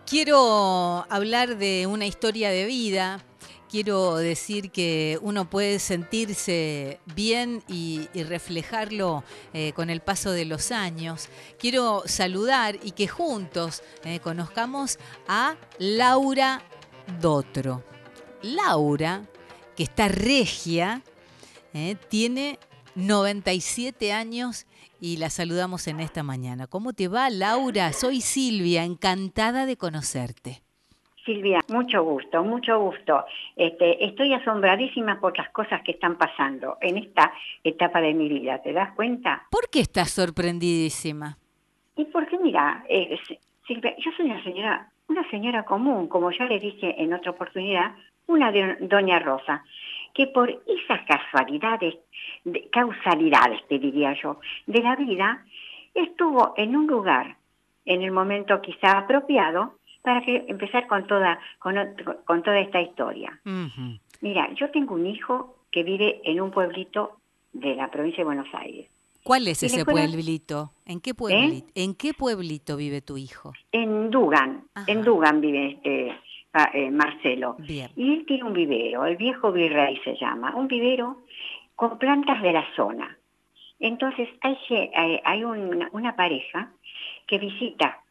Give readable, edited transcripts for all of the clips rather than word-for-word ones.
Quiero hablar de una historia de vida. Quiero decir que uno puede sentirse bien y reflejarlo con el paso de los años. Quiero saludar y que juntos conozcamos a Laura Dotro. Laura, que está regia, tiene 97 años y la saludamos en esta mañana. ¿Cómo te va, Laura? Soy Silvia, encantada de conocerte. Silvia, mucho gusto, mucho gusto. Estoy asombradísima por las cosas que están pasando en esta etapa de mi vida, ¿te das cuenta? ¿Por qué estás sorprendidísima? Y porque mira, Silvia, yo soy una señora común, como ya le dije en otra oportunidad, una doña Rosa, que por esas casualidades, causalidades te diría yo, de la vida, estuvo en un lugar, en el momento quizá apropiado, para que empezar con toda esta historia. Uh-huh. Mira, yo tengo un hijo que vive en un pueblito de la provincia de Buenos Aires. ¿Cuál es Y ese pueblito? ¿En qué pueblito? ¿eh? ¿En qué pueblito vive tu hijo? En Ajá. Dugan vive Marcelo. Bien. Y él tiene un vivero, el Viejo Virrey se llama, un vivero con plantas de la zona. Entonces hay una pareja que visita,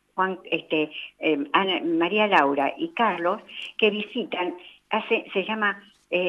María Laura y Carlos, que visitan, se llama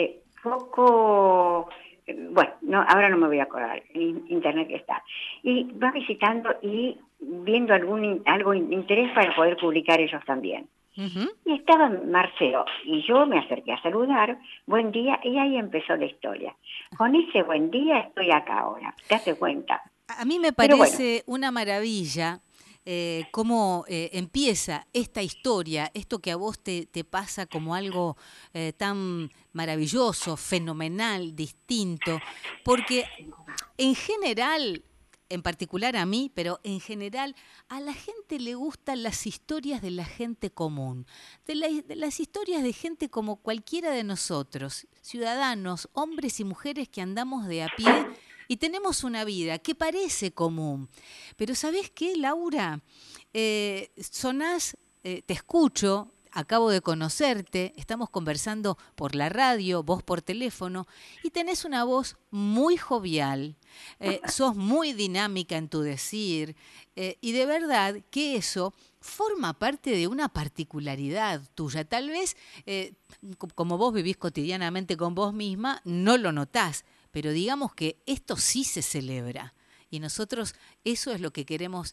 Foco, bueno, no, ahora no me voy a acordar, en internet está, y va visitando y viendo algo interés para poder publicar ellos también. Uh-huh. Y estaba Marcelo, y yo me acerqué a saludar, buen día, y ahí empezó la historia. Con ese buen día estoy acá ahora, ¿te das cuenta? A mí me Pero bueno, parece una maravilla cómo empieza esta historia, esto que a vos te pasa como algo tan maravilloso, fenomenal, distinto, porque en general, en particular a mí, pero en general a la gente le gustan las historias de la gente común, de las historias de gente como cualquiera de nosotros, ciudadanos, hombres y mujeres que andamos de a pie y tenemos una vida que parece común. Pero ¿sabés qué, Laura? Sonás, te escucho, acabo de conocerte, estamos conversando por la radio, vos por teléfono, y tenés una voz muy jovial, sos muy dinámica en tu decir, y de verdad que eso forma parte de una particularidad tuya. Tal vez, como vos vivís cotidianamente con vos misma, no lo notás, pero digamos que esto sí se celebra. Y nosotros eso es lo que queremos,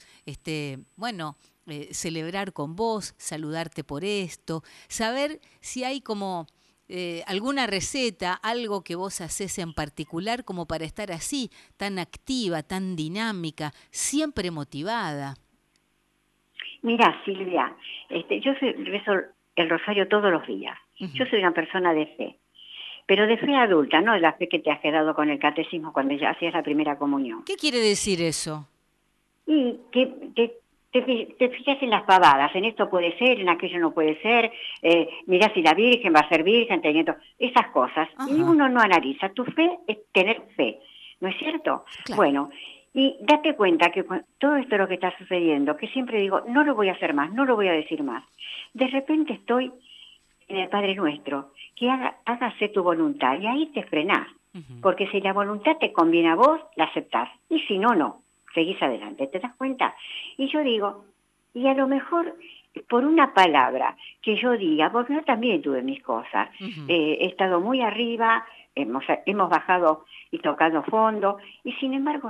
celebrar con vos, saludarte por esto, saber si hay como alguna receta, algo que vos hacés en particular como para estar así, tan activa, tan dinámica, siempre motivada. mira Silvia, yo rezo el rosario todos los días. Yo Uh-huh. soy una persona de fe, pero de fe adulta, no de la fe que te has quedado con el catecismo cuando ya hacías la primera comunión. ¿Qué quiere decir eso? Y que te fijas en las pavadas, en esto puede ser, en aquello no puede ser, mirá si la Virgen va a ser Virgen, teniendo esas cosas, y Ajá, uno no analiza. Tu fe es tener fe, ¿no es cierto? claro. Bueno, y date cuenta que todo esto lo que está sucediendo, que siempre digo, no lo voy a hacer más, no lo voy a decir más. De repente estoy en el Padre Nuestro, que hágase tu voluntad, y ahí te frenás, Uh-huh. porque si la voluntad te conviene a vos, la aceptás, y si no, no, seguís adelante, ¿te das cuenta? Y yo digo, y a lo mejor por una palabra que yo diga, porque yo también tuve mis cosas, Uh-huh. he estado muy arriba, hemos bajado y tocado fondo, y sin embargo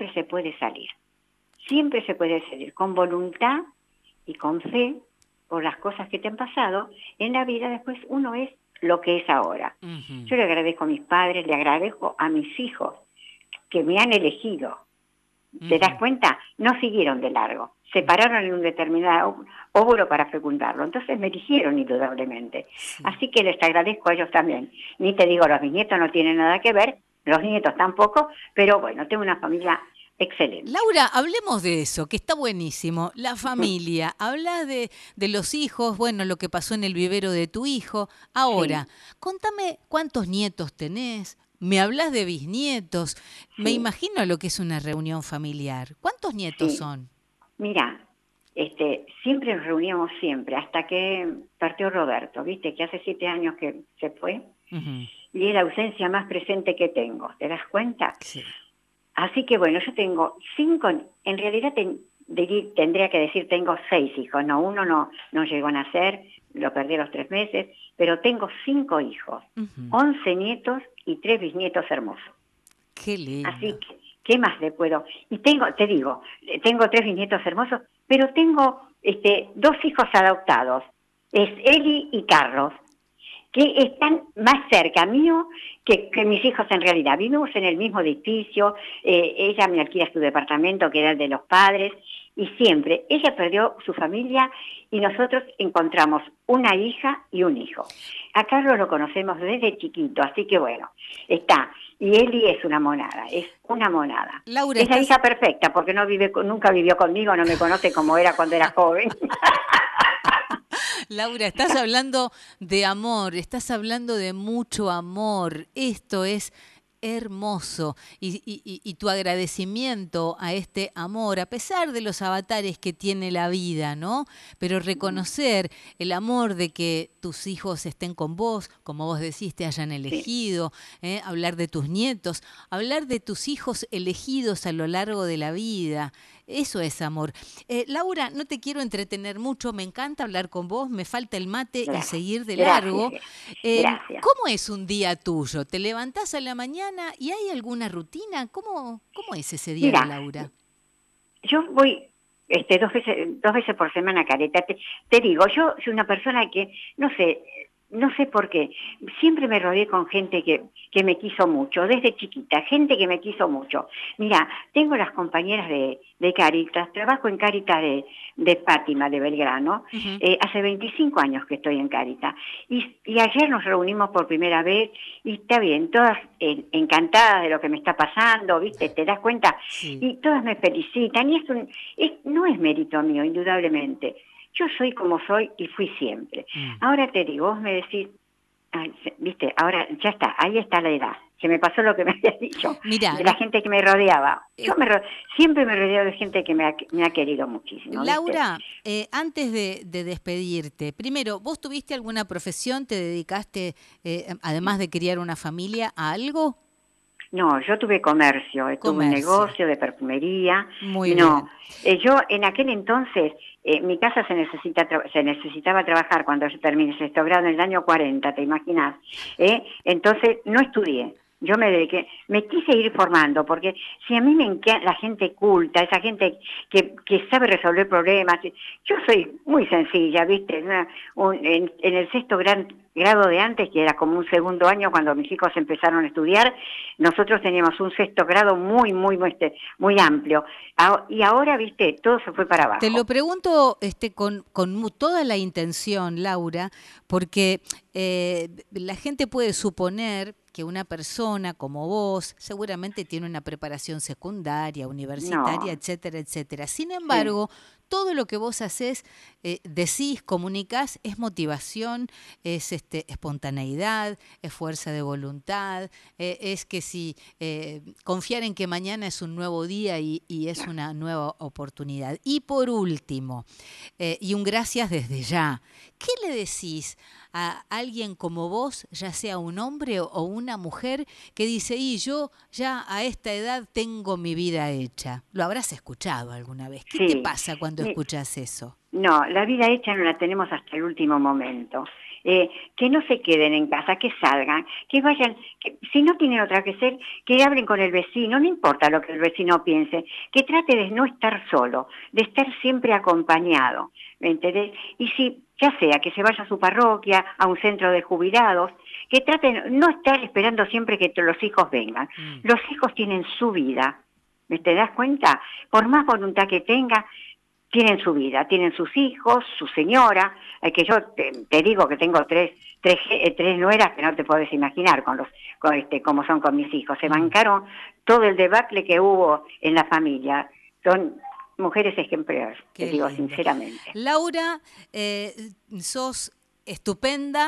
siempre se puede salir, con voluntad y con fe, por las cosas que te han pasado, en la vida después uno es lo que es ahora. Uh-huh. Yo le agradezco a mis padres, le agradezco a mis hijos, que me han elegido. ¿Te das Uh-huh. cuenta? No siguieron de largo. Se pararon en un determinado óvulo para fecundarlo. Entonces me eligieron indudablemente. Sí. Así que les agradezco a ellos también. Ni te digo, los bisnietos no tienen nada que ver, los nietos tampoco, pero bueno, tengo una familia excelente. Laura, hablemos de eso, que está buenísimo. La familia, habla de los hijos, bueno, lo que pasó en el vivero de tu hijo. Ahora, Sí, contame cuántos nietos tenés, me hablas de bisnietos, me sí, imagino lo que es una reunión familiar. ¿Cuántos nietos sí. son? Mira, siempre nos reuníamos siempre, hasta que partió Roberto, viste, que hace 7 años que se fue, y es la ausencia más presente que tengo, ¿te das cuenta? Sí. Así que bueno, yo tengo 5, en realidad tendría que decir tengo 6 hijos, no, uno no llegó a nacer, lo perdí a los 3 meses, pero tengo 5 hijos, 11 nietos y 3 bisnietos hermosos. Qué lindo. Así que, ¿qué más le puedo? Y tengo 3 bisnietos hermosos, pero tengo 2 hijos adoptados, es Eli y Carlos, que están más cerca mío que mis hijos en realidad. Vivimos en el mismo edificio, ella me alquila su departamento, que era el de los padres, y siempre, ella perdió su familia y nosotros encontramos una hija y un hijo. A Carlos lo conocemos desde chiquito, así que bueno, está. Y Eli es una monada, Laura, es la hija perfecta, porque nunca vivió conmigo, no me conoce como era cuando era joven. Laura, estás hablando de amor, estás hablando de mucho amor. Esto es hermoso. Y tu agradecimiento a este amor, a pesar de los avatares que tiene la vida, ¿no? Pero reconocer el amor de que tus hijos estén con vos, como vos decís, te hayan elegido, hablar de tus nietos, hablar de tus hijos elegidos a lo largo de la vida. Eso es amor. Laura, no te quiero entretener mucho, me encanta hablar con vos, me falta el mate y seguir de largo. Gracias. ¿Cómo es un día tuyo? ¿Te levantás a la mañana y hay alguna rutina? ¿Cómo es ese día de Laura? Yo voy 2 veces por semana a Caleta. Te digo, yo soy una persona que, no sé por qué, siempre me rodeé con gente que me quiso mucho, desde chiquita, gente que me quiso mucho. Mira, tengo las compañeras de Cáritas, trabajo en Cáritas de Fátima, de Belgrano, hace 25 años que estoy en Cáritas, y ayer nos reunimos por primera vez, y está bien, todas encantadas de lo que me está pasando, ¿viste? ¿Te das cuenta? Sí. Y todas me felicitan, y no es mérito mío, indudablemente. Yo soy como soy y fui siempre. Ahora te digo, vos me decís, viste, ahora ya está, ahí está la edad. Se me pasó lo que me habías dicho, Mirá, de la gente que me rodeaba. Yo siempre me rodeo de gente que me ha querido muchísimo. Laura, antes de despedirte, primero, ¿vos tuviste alguna profesión? ¿Te dedicaste, además de criar una familia, a algo? No, yo tuve comercio, tuve un negocio de perfumería. Muy bien. Yo en aquel entonces, mi casa se necesitaba trabajar cuando yo terminé 6º grado en el año 40, ¿te imaginas? Entonces no estudié. Yo me dediqué, me quise ir formando, porque si a mí me encanta la gente culta, esa gente que sabe resolver problemas, yo soy muy sencilla, ¿viste? En el 6º grado de antes, que era como un 2.º año cuando mis hijos empezaron a estudiar, nosotros teníamos un 6º grado muy amplio. Y ahora, ¿viste? Todo se fue para abajo. Te lo pregunto con toda la intención, Laura, porque la gente puede suponer que una persona como vos seguramente tiene una preparación secundaria, universitaria, etcétera, etcétera. Sin embargo, todo lo que vos hacés, decís, comunicás, es motivación, es espontaneidad, es fuerza de voluntad, es que si confiar en que mañana es un nuevo día y es una nueva oportunidad. Y por último, y un gracias desde ya, ¿qué le decís a alguien como vos, ya sea un hombre o una mujer, que dice, yo ya a esta edad tengo mi vida hecha? Lo habrás escuchado alguna vez. ¿Qué te pasa cuando escuchas eso? No, la vida hecha no la tenemos hasta el último momento. Que no se queden en casa, que salgan, que vayan, si no tienen otra que hacer, que hablen con el vecino, no importa lo que el vecino piense, que trate de no estar solo, de estar siempre acompañado, ¿me entendés? Y si, ya sea que se vaya a su parroquia, a un centro de jubilados, que traten no estar esperando siempre que los hijos vengan. Los hijos tienen su vida, ¿te das cuenta? Por más voluntad que tenga, tienen su vida, tienen sus hijos, su señora, que yo te digo que tengo tres nueras que no te podés imaginar como son con mis hijos. Se bancaron todo el debacle que hubo en la familia. Son mujeres ejemplares, te digo sinceramente. Laura, sos estupenda,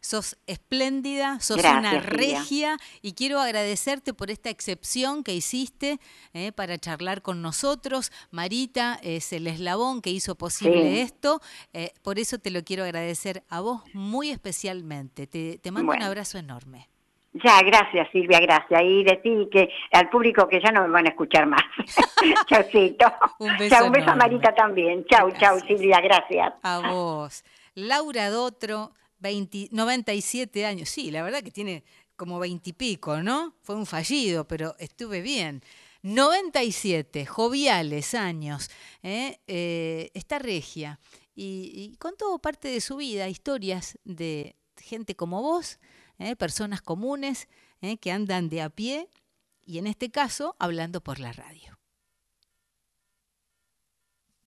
Sos espléndida, sos Gracias, una Silvia. regia y quiero agradecerte por esta excepción que hiciste para charlar con nosotros. Marita es el eslabón que hizo posible esto, por eso te lo quiero agradecer a vos muy especialmente. Te mando un abrazo enorme. Ya, gracias Silvia, gracias. Y de ti que al público que ya no me van a escuchar más. Chaucito. Un beso Chau, un beso a enorme. Marita también. Chau, chau Silvia, gracias. A vos. Laura Dotro, 97 años. Sí, la verdad que tiene como 20 y pico, ¿no? Fue un fallido, pero estuve bien. 97, joviales años. Está regia. Y contó parte de su vida, historias de gente como vos, personas comunes que andan de a pie y en este caso hablando por la radio.